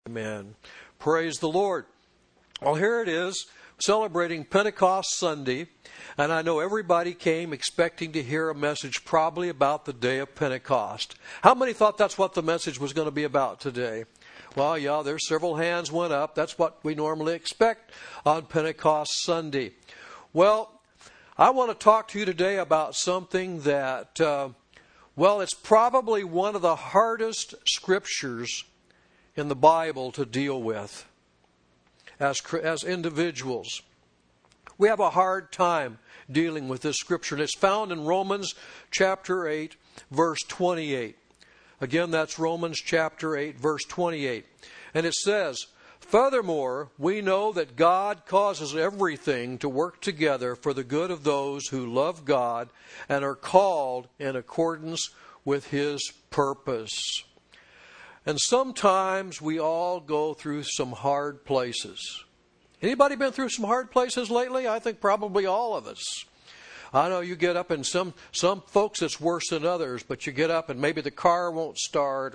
Amen. Praise the Lord. Well, here it is, celebrating Pentecost Sunday, and I know everybody came expecting to hear a message probably about the day of Pentecost. How many thought that's what the message was going to be about today? Well, yeah, there's several hands went up. That's what we normally expect on Pentecost Sunday. Well, I want to talk to you today about something that, it's probably one of the hardest scriptures in the Bible to deal with as individuals. We have a hard time dealing with this scripture, and it's found in Romans chapter 8, verse 28. Again, that's Romans chapter 8, verse 28. And it says, "Furthermore, we know that God causes everything to work together for the good of those who love God and are called in accordance with His purpose." And sometimes we all go through some hard places. Anybody been through some hard places lately? I think probably all of us. I know you get up, and some folks it's worse than others, but you get up and maybe the car won't start,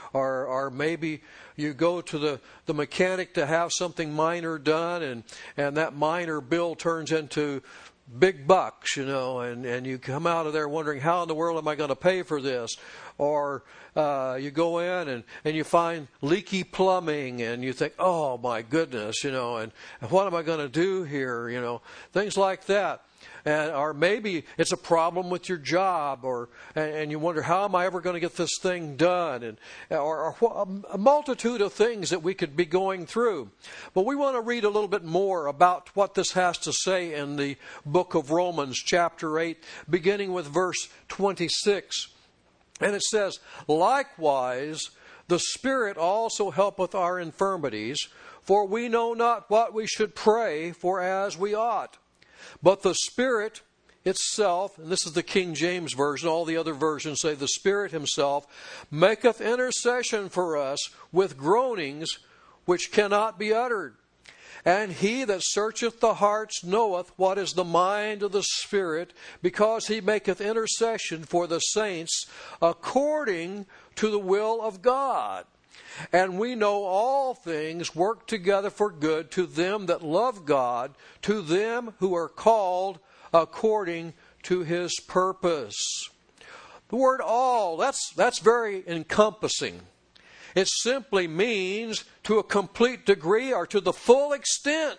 or maybe you go to the mechanic to have something minor done, and that minor bill turns into big bucks, and you come out of there wondering, how in the world am I going to pay for this? Or you go in and you find leaky plumbing, and you think, oh my goodness, and what am I going to do here? Things like that. Or maybe it's a problem with your job, and you wonder, how am I ever going to get this thing done? Or a multitude of things that we could be going through. But we want to read a little bit more about what this has to say in the book of Romans, chapter 8, beginning with verse 26. And it says, "Likewise, the Spirit also helpeth our infirmities, for we know not what we should pray for as we ought. But the Spirit itself," and this is the King James Version, all the other versions say, "the Spirit Himself maketh intercession for us with groanings which cannot be uttered. And He that searcheth the hearts knoweth what is the mind of the Spirit, because He maketh intercession for the saints according to the will of God. And we know all things work together for good to them that love God, to them who are called according to His purpose." The word "all," that's very encompassing. It simply means to a complete degree or to the full extent.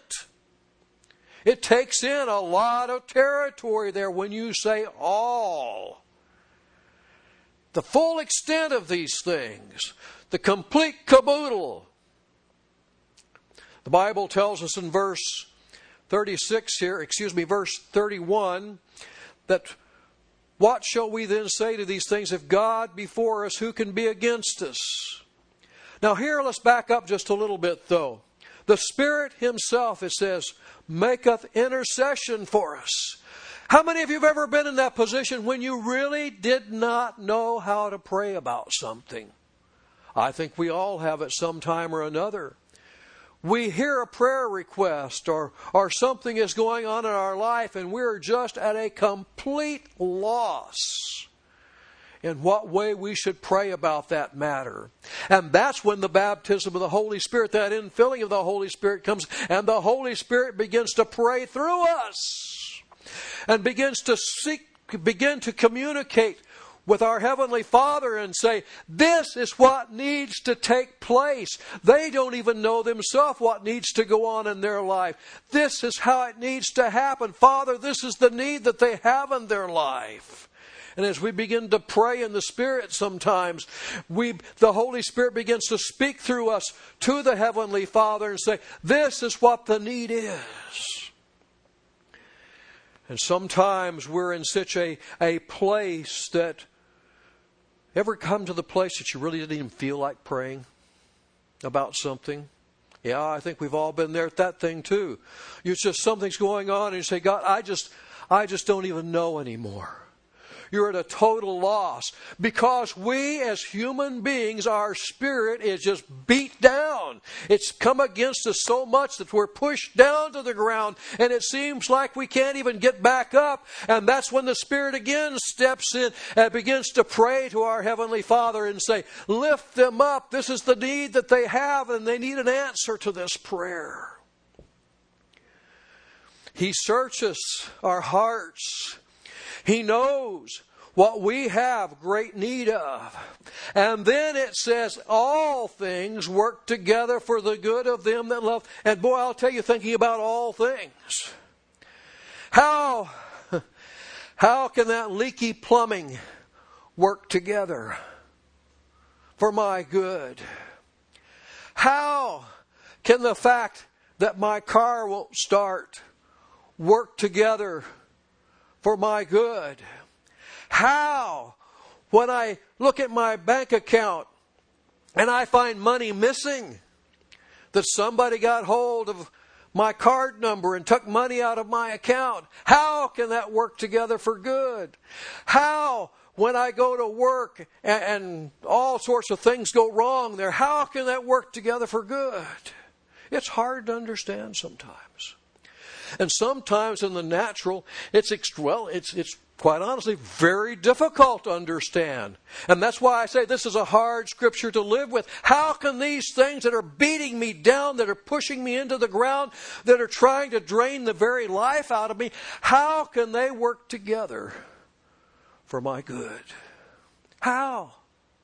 It takes in a lot of territory there when you say all. The full extent of these things. The complete caboodle. The Bible tells us in verse 31, that what shall we then say to these things? If God be for us, who can be against us? Now here, let's back up just a little bit though. The Spirit Himself, it says, maketh intercession for us. How many of you have ever been in that position when you really did not know how to pray about something? I think we all have at some time or another. We hear a prayer request or something is going on in our life, and we're just at a complete loss in what way we should pray about that matter. And that's when the baptism of the Holy Spirit, that infilling of the Holy Spirit comes, and the Holy Spirit begins to pray through us and begin to communicate with our Heavenly Father and say, this is what needs to take place. They don't even know themselves what needs to go on in their life. This is how it needs to happen. Father, this is the need that they have in their life. And as we begin to pray in the Spirit sometimes, the Holy Spirit begins to speak through us to the Heavenly Father and say, this is what the need is. And sometimes we're in such a place that, ever come to the place that you really didn't even feel like praying about something? Yeah, I think we've all been there at that thing too. It's just something's going on and you say, God, I just don't even know anymore. you're at a total loss. Because we as human beings, our spirit is just beat down. It's come against us so much that we're pushed down to the ground, and it seems like we can't even get back up. And that's when the Spirit again steps in and begins to pray to our Heavenly Father and say, lift them up. This is the need that they have, and they need an answer to this prayer. He searches our hearts. He knows what we have great need of. And then it says, all things work together for the good of them that love. And boy, I'll tell you, thinking about all things. How can that leaky plumbing work together for my good? How can the fact that my car won't start work together for my good? How, when I look at my bank account and I find money missing, that somebody got hold of my card number and took money out of my account, how can that work together for good? How, when I go to work and all sorts of things go wrong there, how can that work together for good? It's hard to understand sometimes. And sometimes in the natural, it's quite honestly very difficult to understand. And that's why I say this is a hard scripture to live with. How can these things that are beating me down, that are pushing me into the ground, that are trying to drain the very life out of me, how can they work together for my good? How?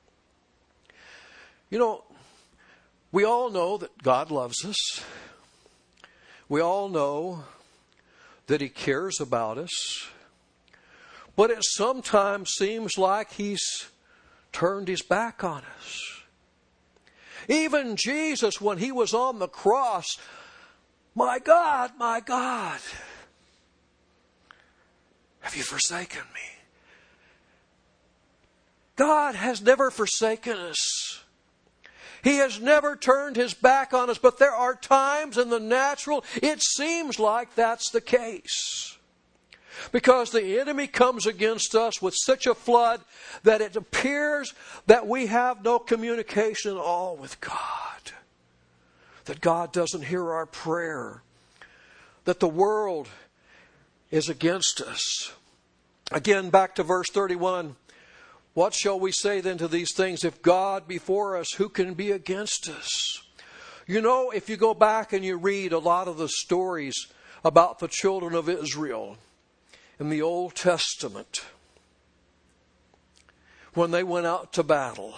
You know, we all know that God loves us. We all know that He cares about us. But it sometimes seems like He's turned His back on us. Even Jesus, when He was on the cross, my God, have you forsaken me? God has never forsaken us. He has never turned His back on us, but there are times in the natural it seems like that's the case. Because the enemy comes against us with such a flood that it appears that we have no communication at all with God. That God doesn't hear our prayer. That the world is against us. Again, back to verse 31. What shall we say then to these things? If God be for us, who can be against us? You know, if you go back and you read a lot of the stories about the children of Israel in the Old Testament, when they went out to battle,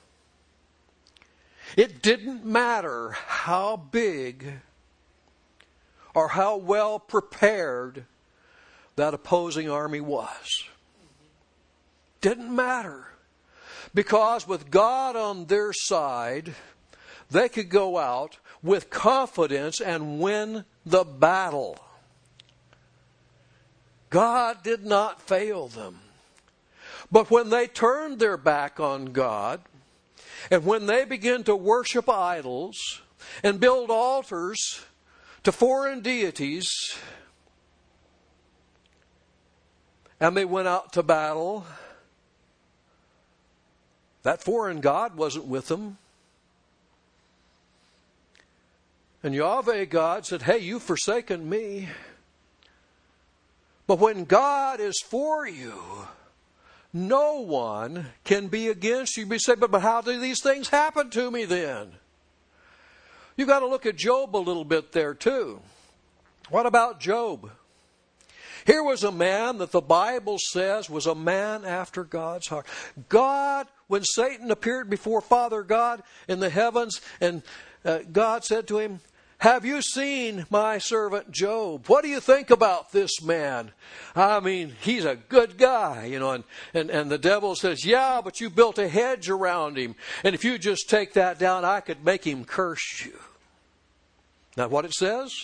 it didn't matter how big or how well prepared that opposing army was. Didn't matter. Because with God on their side, they could go out with confidence and win the battle. God did not fail them. But when they turned their back on God, and when they began to worship idols and build altars to foreign deities, and they went out to battle, that foreign god wasn't with them. And Yahweh God said, hey, you've forsaken me. But when God is for you, no one can be against you. You say, but how do these things happen to me then? You've got to look at Job a little bit there too. What about Job? Here was a man that the Bible says was a man after God's heart. God, when Satan appeared before Father God in the heavens, and God said to him, have you seen my servant Job? What do you think about this man? I mean, he's a good guy, you know. And the devil says, yeah, but you built a hedge around him. And if you just take that down, I could make him curse you. Not what it says?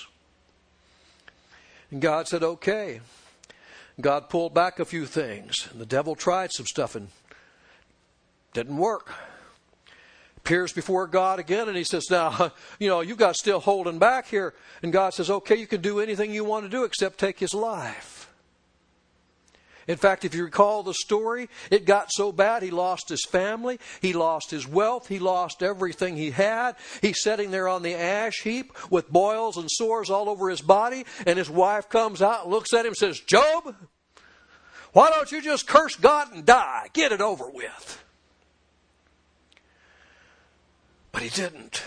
And God said, okay. God pulled back a few things. And the devil tried some stuff and didn't work. Appears before God again and he says, now, you know, you've got still holding back here. And God says, okay, you can do anything you want to do except take his life. In fact, if you recall the story, it got so bad he lost his family, he lost his wealth, he lost everything he had. He's sitting there on the ash heap with boils and sores all over his body, and his wife comes out and looks at him and says, "Job, why don't you just curse God and die? Get it over with." But he didn't.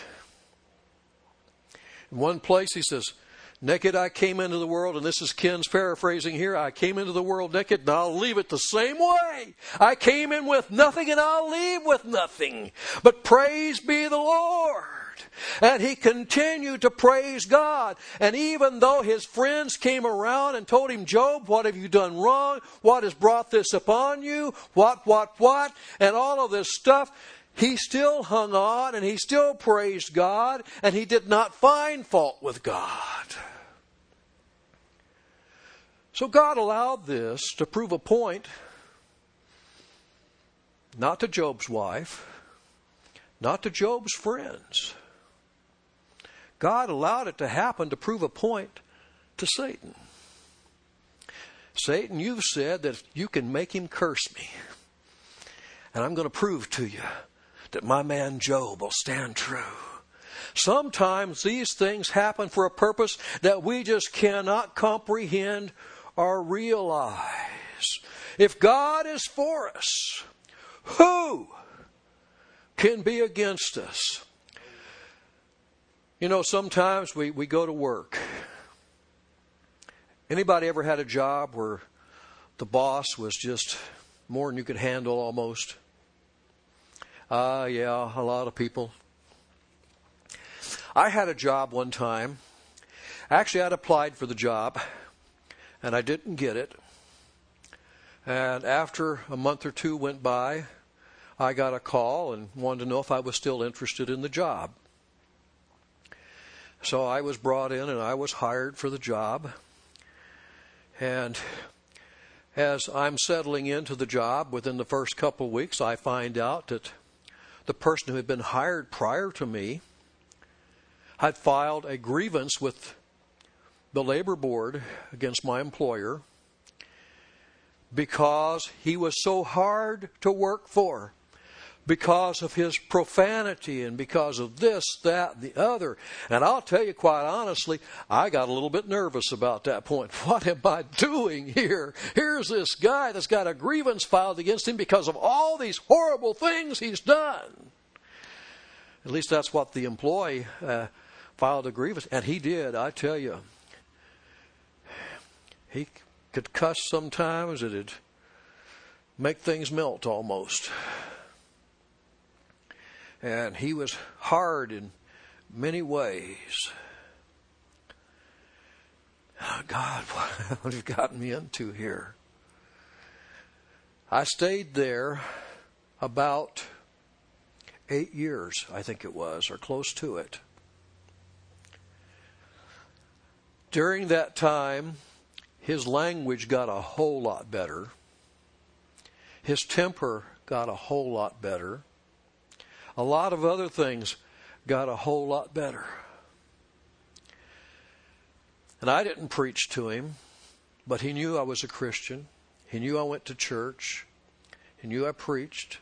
In one place he says, "Naked I came into the world," and this is Ken's paraphrasing here, "I came into the world naked and I'll leave it the same way. I came in with nothing and I'll leave with nothing. But praise be the Lord." And he continued to praise God. And even though his friends came around and told him, "Job, what have you done wrong? What has brought this upon you? What? And all of this stuff, he still hung on and he still praised God, and he did not find fault with God. So God allowed this to prove a point, not to Job's wife, not to Job's friends. God allowed it to happen to prove a point to Satan. "Satan, you've said that you can make him curse me. And I'm going to prove to you that my man Job will stand true." Sometimes these things happen for a purpose that we just cannot comprehend or realize. If God is for us, who can be against us? You know, sometimes we go to work. Anybody ever had a job where the boss was just more than you could handle almost? Yeah, a lot of people. I had a job one time. Actually, I'd applied for the job, and I didn't get it. And after a month or two went by, I got a call and wanted to know if I was still interested in the job. So I was brought in and I was hired for the job. And as I'm settling into the job, within the first couple of weeks, I find out that the person who had been hired prior to me had filed a grievance with the labor board against my employer because he was so hard to work for, because of his profanity and because of this, that, and the other. And I'll tell you quite honestly, I got a little bit nervous about that point. What am I doing here? Here's this guy that's got a grievance filed against him because of all these horrible things he's done. At least that's what the employee filed a grievance. And he did, I tell you. He could cuss sometimes. It'd make things melt almost. And he was hard in many ways. Oh, God, what have you gotten me into here? I stayed there about 8 years, I think it was, or close to it. During that time, his language got a whole lot better. His temper got a whole lot better. A lot of other things got a whole lot better. And I didn't preach to him, but he knew I was a Christian. He knew I went to church. He knew I preached.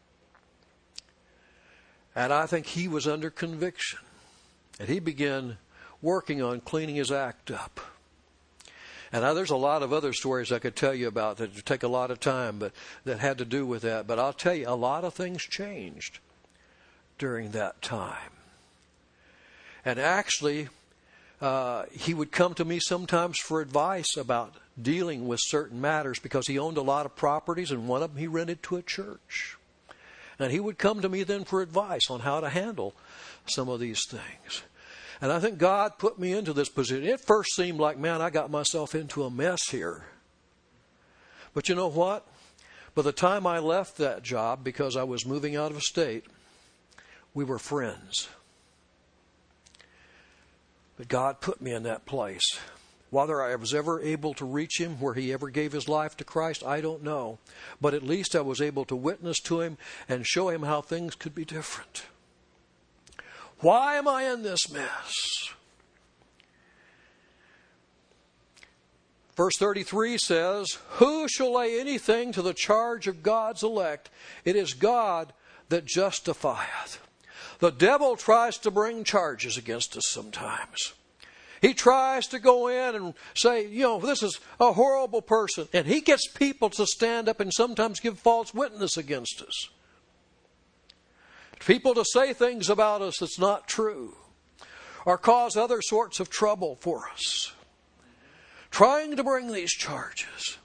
And I think he was under conviction. And he began working on cleaning his act up. And now there's a lot of other stories I could tell you about that would take a lot of time, but that had to do with that. But I'll tell you, a lot of things changed during that time. And actually, he would come to me sometimes for advice about dealing with certain matters because he owned a lot of properties, and one of them he rented to a church. And he would come to me then for advice on how to handle some of these things. And I think God put me into this position. It first seemed like, man, I got myself into a mess here. But you know what? By the time I left that job, because I was moving out of state, we were friends. But God put me in that place. Whether I was ever able to reach him where he ever gave his life to Christ, I don't know. But at least I was able to witness to him and show him how things could be different. Why am I in this mess? Verse 33 says, who shall lay anything to the charge of God's elect? It is God that justifieth. The devil tries to bring charges against us sometimes. He tries to go in and say, this is a horrible person. And he gets people to stand up and sometimes give false witness against us. People to say things about us that's not true. Or cause other sorts of trouble for us. Trying to bring these charges.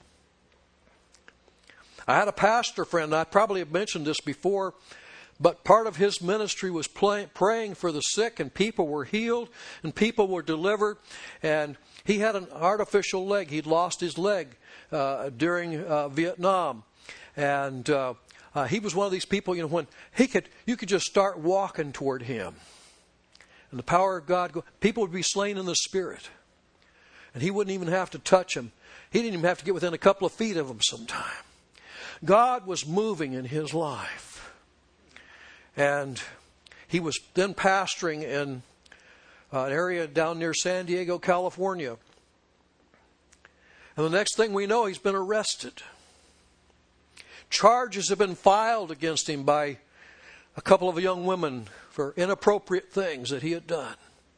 I had a pastor friend, I probably have mentioned this before, but part of his ministry was praying for the sick, and people were healed and people were delivered. And he had an artificial leg. He'd lost his leg during Vietnam. And he was one of these people, when you could just start walking toward him. And the power of God, people would be slain in the Spirit. And he wouldn't even have to touch him. He didn't even have to get within a couple of feet of him sometime. God was moving in his life. And he was then pastoring in an area down near San Diego, California. And the next thing we know, he's been arrested. Charges have been filed against him by a couple of young women for inappropriate things that he had done.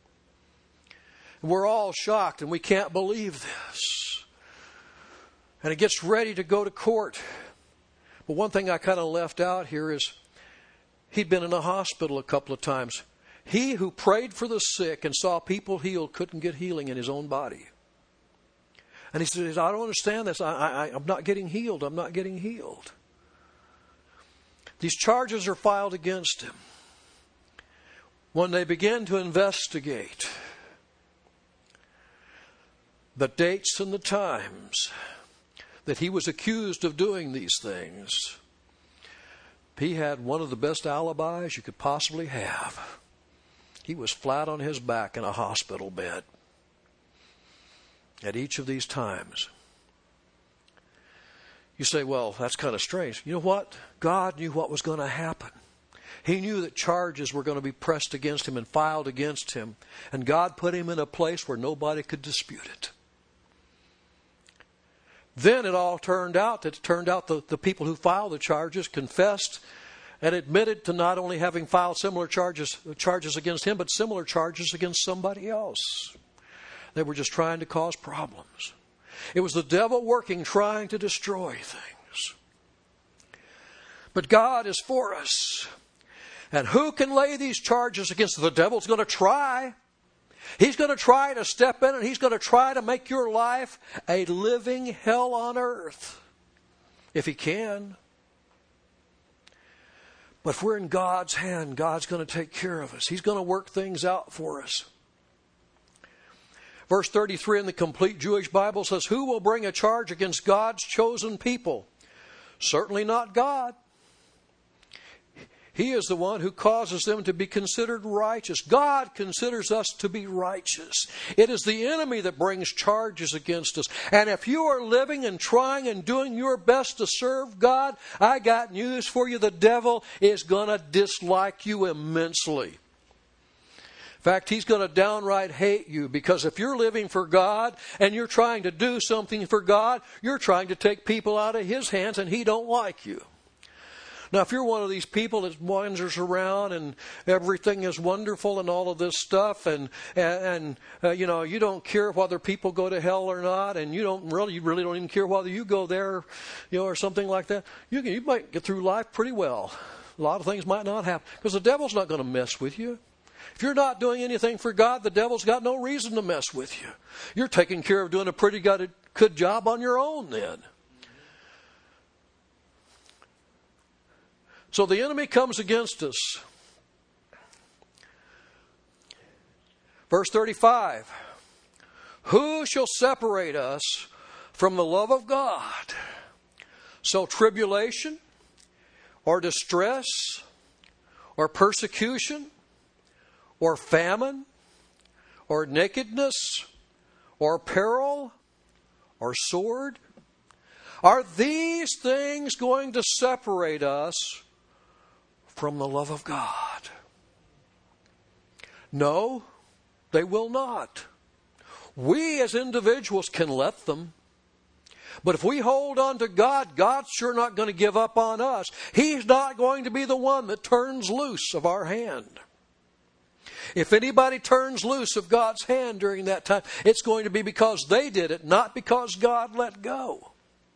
We're all shocked and we can't believe this. And it gets ready to go to court. But one thing I kind of left out here is he'd been in a hospital a couple of times. He who prayed for the sick and saw people healed couldn't get healing in his own body. And he said, I don't understand this. I'm not getting healed. I'm not getting healed. These charges are filed against him. When they begin to investigate the dates and the times that he was accused of doing these things, he had one of the best alibis you could possibly have. He was flat on his back in a hospital bed at each of these times. You say, well, that's kind of strange. You know what? God knew what was going to happen. He knew that charges were going to be pressed against him and filed against him. And God put him in a place where nobody could dispute it. Then it all turned out that the people who filed the charges confessed and admitted to not only having filed similar charges against him, but similar charges against somebody else. They were just trying to cause problems. It was the devil working, trying to destroy things. But God is for us. And who can lay these charges against us? The devil's going to try. He's going to try to step in and he's going to try to make your life a living hell on earth. If he can. But if we're in God's hand, God's going to take care of us. He's going to work things out for us. Verse 33 in the Complete Jewish Bible says, who will bring a charge against God's chosen people? Certainly not God. He is the one who causes them to be considered righteous. God considers us to be righteous. It is the enemy that brings charges against us. And if you are living and trying and doing your best to serve God, I got news for you. The devil is going to dislike you immensely. In fact, he's going to downright hate you, because if you're living for God and you're trying to do something for God, you're trying to take people out of his hands and he don't like you. Now, if you're one of these people that wanders around and everything is wonderful and all of this stuff, and you don't care whether people go to hell or not, and you really don't even care whether you go there, or something like that, you might get through life pretty well. A lot of things might not happen because the devil's not going to mess with you. If you're not doing anything for God, the devil's got no reason to mess with you. You're taking care of doing a pretty good job on your own then. So the enemy comes against us. Verse 35. Who shall separate us from the love of God? So tribulation, or distress, or persecution, or famine, or nakedness, or peril, or sword? Are these things going to separate us from the love of God? No, they will not. We as individuals can let them. But if we hold on to God, God's sure not going to give up on us. He's not going to be the one that turns loose of our hand. If anybody turns loose of God's hand during that time, it's going to be because they did it, not because God let go.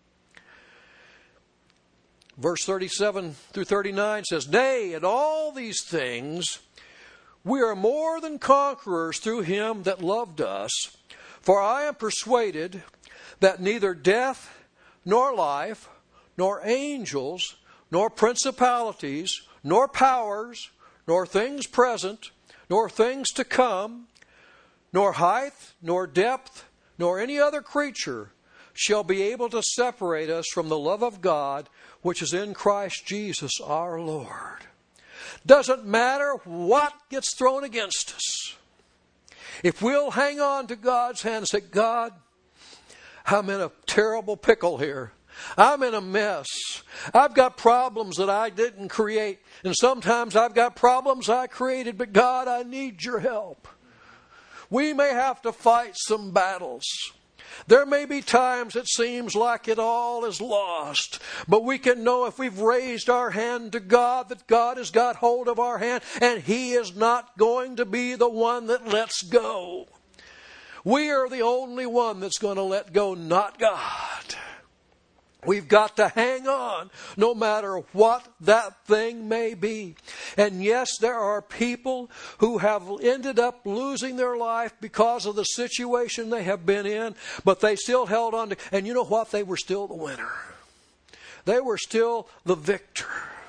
Verse 37 through 39 says, "Nay, in all these things we are more than conquerors through him that loved us. For I am persuaded that neither death, nor life, nor angels, nor principalities, nor powers, nor things present, nor things to come, nor height, nor depth, nor any other creature shall be able to separate us from the love of God, which is in Christ Jesus our Lord." Doesn't matter what gets thrown against us. If we'll hang on to God's hand and say, "God, I'm in a terrible pickle here. I'm in a mess. I've got problems that I didn't create. And sometimes I've got problems I created, but God, I need your help." We may have to fight some battles. There may be times it seems like it all is lost. But we can know if we've raised our hand to God, that God has got hold of our hand, and He is not going to be the one that lets go. We are the only one that's going to let go, not God. We've got to hang on no matter what that thing may be. And yes, there are people who have ended up losing their life because of the situation they have been in, but they still held on to, and you know what? They were still the winner. They were still the victor.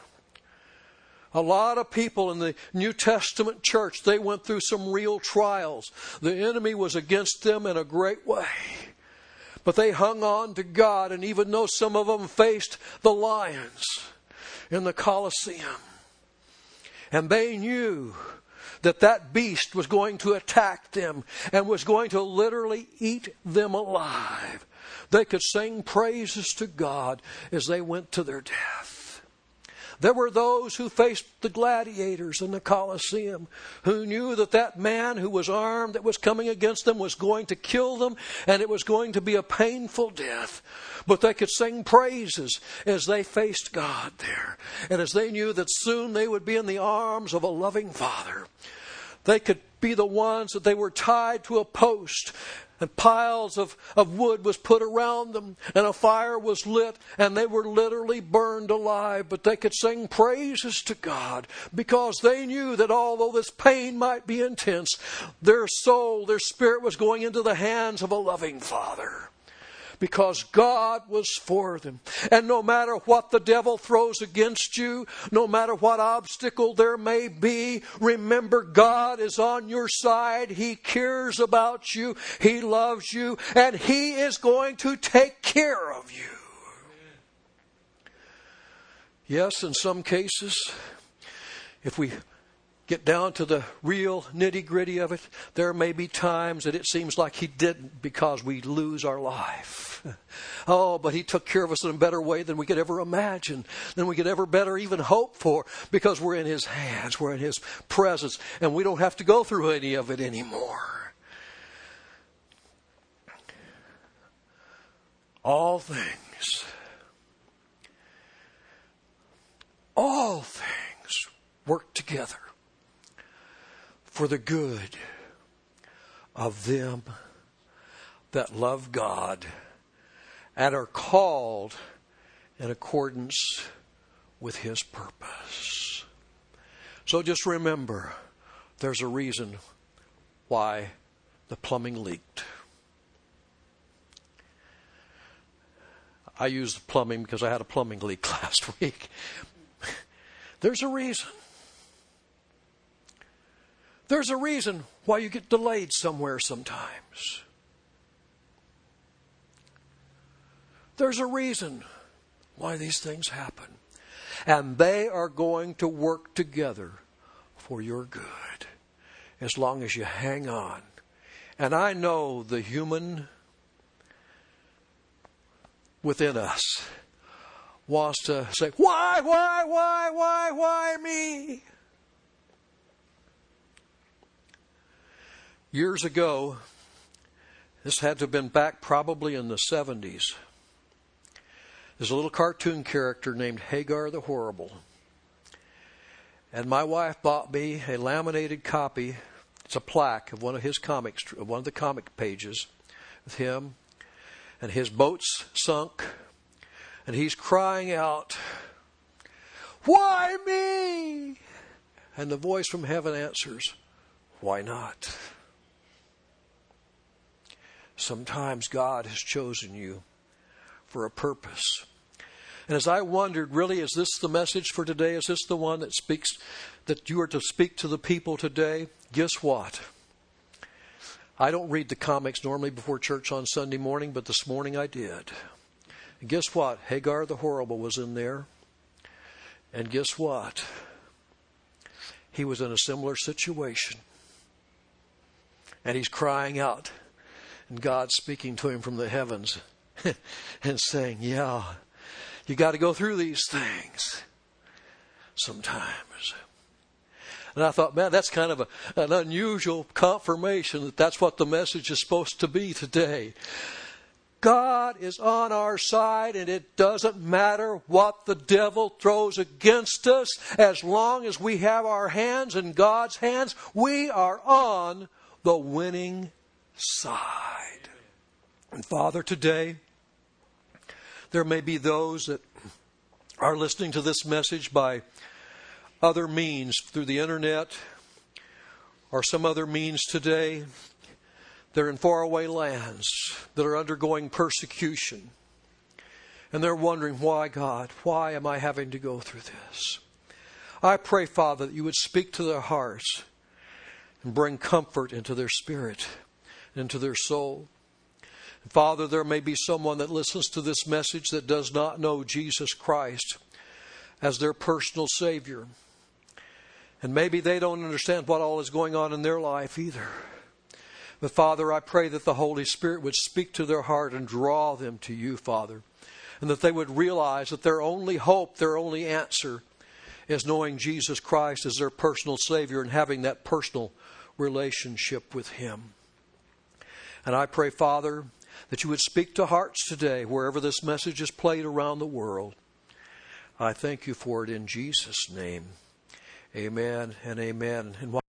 A lot of people in the New Testament church, they went through some real trials. The enemy was against them in a great way. But they hung on to God, and even though some of them faced the lions in the Colosseum, and they knew that that beast was going to attack them and was going to literally eat them alive, they could sing praises to God as they went to their death. There were those who faced the gladiators in the Colosseum, who knew that that man who was armed that was coming against them was going to kill them, and it was going to be a painful death. But they could sing praises as they faced God there, and as they knew that soon they would be in the arms of a loving Father. They could be the ones that they were tied to a post, and piles of wood was put around them, and a fire was lit, and they were literally burned alive. But they could sing praises to God because they knew that although this pain might be intense, their soul, their spirit was going into the hands of a loving Father. Because God was for them. And no matter what the devil throws against you, no matter what obstacle there may be, remember God is on your side. He cares about you. He loves you. And He is going to take care of you. Yes, in some cases, if we get down to the real nitty-gritty of it, there may be times that it seems like He didn't because we lose our life. Oh, but He took care of us in a better way than we could ever imagine, than we could ever better even hope for, because we're in His hands, we're in His presence, and we don't have to go through any of it anymore. All things work together for the good of them that love God and are called in accordance with His purpose. So just remember, there's a reason why the plumbing leaked. I used the plumbing because I had a plumbing leak last week. There's a reason. There's a reason why you get delayed somewhere sometimes. There's a reason why these things happen. And they are going to work together for your good as long as you hang on. And I know the human within us wants to say, why me? Years ago, this had to have been back probably in the 70s. There's a little cartoon character named Hagar the Horrible. And my wife bought me a laminated copy. It's a plaque of one of his comics, one of the comic pages with him. And his boat's sunk. And he's crying out, "Why me?" And the voice from heaven answers, "Why not?" Sometimes God has chosen you for a purpose. And as I wondered, really, is this the message for today? Is this the one that you are to speak to the people today? Guess what? I don't read the comics normally before church on Sunday morning, but this morning I did. And guess what? Hagar the Horrible was in there. And guess what? He was in a similar situation. And he's crying out. And God's speaking to him from the heavens and saying, yeah, you got to go through these things sometimes. And I thought, man, that's kind of an unusual confirmation that that's what the message is supposed to be today. God is on our side, and it doesn't matter what the devil throws against us. As long as we have our hands in God's hands, we are on the winning side. And Father, today, there may be those that are listening to this message by other means, through the internet or some other means today. They're in faraway lands that are undergoing persecution. And they're wondering, why, God? Why am I having to go through this? I pray, Father, that you would speak to their hearts and bring comfort into their spirit, into their soul. And Father, there may be someone that listens to this message that does not know Jesus Christ as their personal Savior. And maybe they don't understand what all is going on in their life either. But Father, I pray that the Holy Spirit would speak to their heart and draw them to you, Father. And that they would realize that their only hope, their only answer is knowing Jesus Christ as their personal Savior and having that personal relationship with Him. And I pray, Father, that you would speak to hearts today wherever this message is played around the world. I thank you for it in Jesus' name. Amen and amen. And